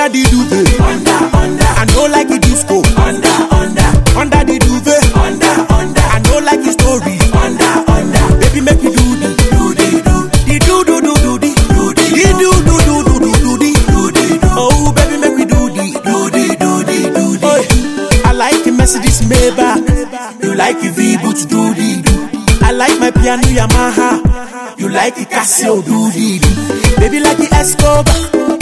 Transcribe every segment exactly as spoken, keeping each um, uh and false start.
under the duvet, under, under, I know like a disco, under, under, under the duvet, under, under, I know like a story, under, under, baby make me do the, do the do, the do do do do the, do the the do do do do do do the, do the do, oh baby make me do the, do the do the do the. oh, I like the Mercedes Maybach, You like the V-Boots, do the do. I like my piano Yamaha, You like the Casio, do the do. baby like the Escobar,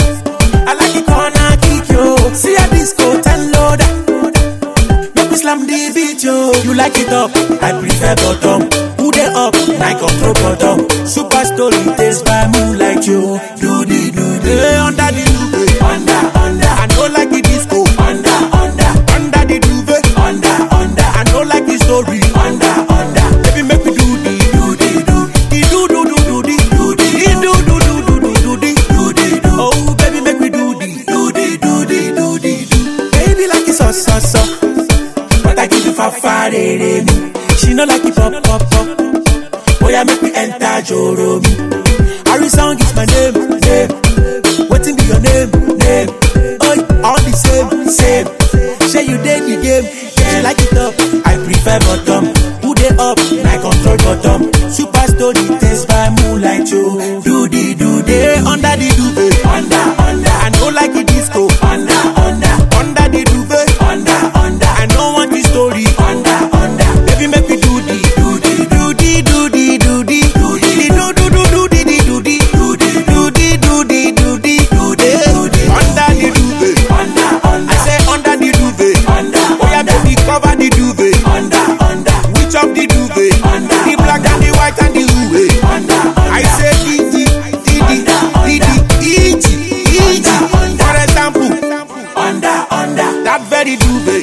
I like the corner kick yo, see a disco ten loader, make me slam the beat yo, you like it up, I prefer bottom. who they up, I control bottom. super story taste by moonlight yo, Do the do the. hey, under the duvet, Under, under, I know like the disco, under, under, under the duvet, under, under, I know like the story, under, under. baby make me do the, Do the do, the do do do do the, do the the do do do do do do the, do the do. oh baby make me do the, Do the do the do the do. baby like it so so so, But I give you for far me. she know like it pop pop pop, Boy, I make me enter Joromi. Harry song is my name, Name, wetin be your name, name, oh all the same, same. shey you dey the game, she like it up, I prefer bottom. who dey up, I control bottom. super story taste by moonlight yo, Do the do the. dey under the duvet, Under, under, I know like the disco, under, under, under the duvet, under, under, I know want the story, under, under. baby make me do the, Do the do, do the do the do the, do the the do do do do the the do the, do the do, do the do the do the, do the do the. under the duvet, Under, I under, say under the duvet, under, oh yeah baby cover the duvet, under, under, which of the duvet, Under, the black and the white and the rouge, under, I say D D D D D D E G E G, for example, under, under, that very duvet,